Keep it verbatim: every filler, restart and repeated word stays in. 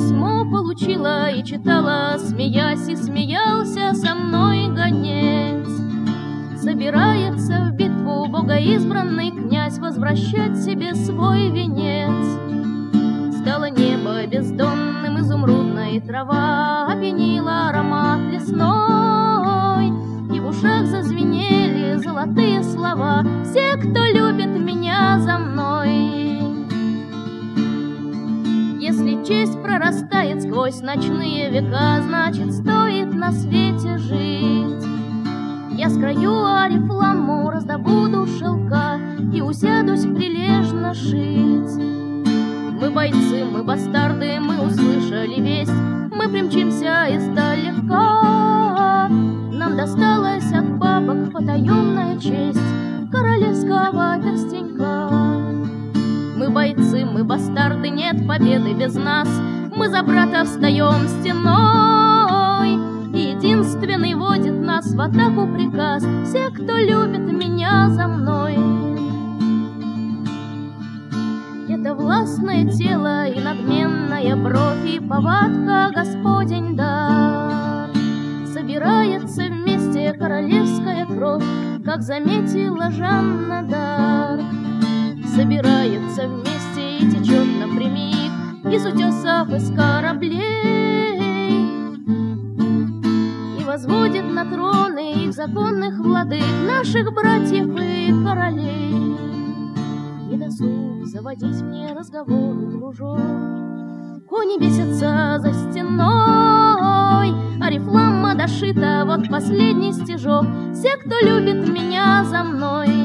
письмо получила и читала, смеясь, и смеялся со мной гонец. Собирается в битву богоизбранный князь возвращать себе свой венец. Стало небо бездонным, изумрудной трава опьянила аромат лесной, и в ушах зазвенели золотые слова: все, кто любит меня, за мной. Если честь прорастает сквозь ночные века, значит, стоит на свете жить. Я скрою орифламу, раздобуду шелка и усядусь прилежно шить. Мы бойцы, мы бастарды, мы услышали весть, мы примчимся издалека. Нам досталась от бабок потаенная честь королевского перстенька. Мы бойцы, мы бастарды, нет победы без нас. Мы за брата встаем стеной, и единственный водит нас в атаку приказ: все, кто любит меня, за мной. Это властное тело и надменная бровь, и повадка Господень дар. Собирается вместе королевская кровь, как заметила Жанна д'Арк. Собирается вместе и течет напрямик из утесов, из кораблей, и возводит на троны их законных владык, наших братьев и королей. Не досуг заводить мне разговоры, дружок, кони бесятся за стеной. Орифлама дошита, вот последний стежок: все, кто любит меня, за мной.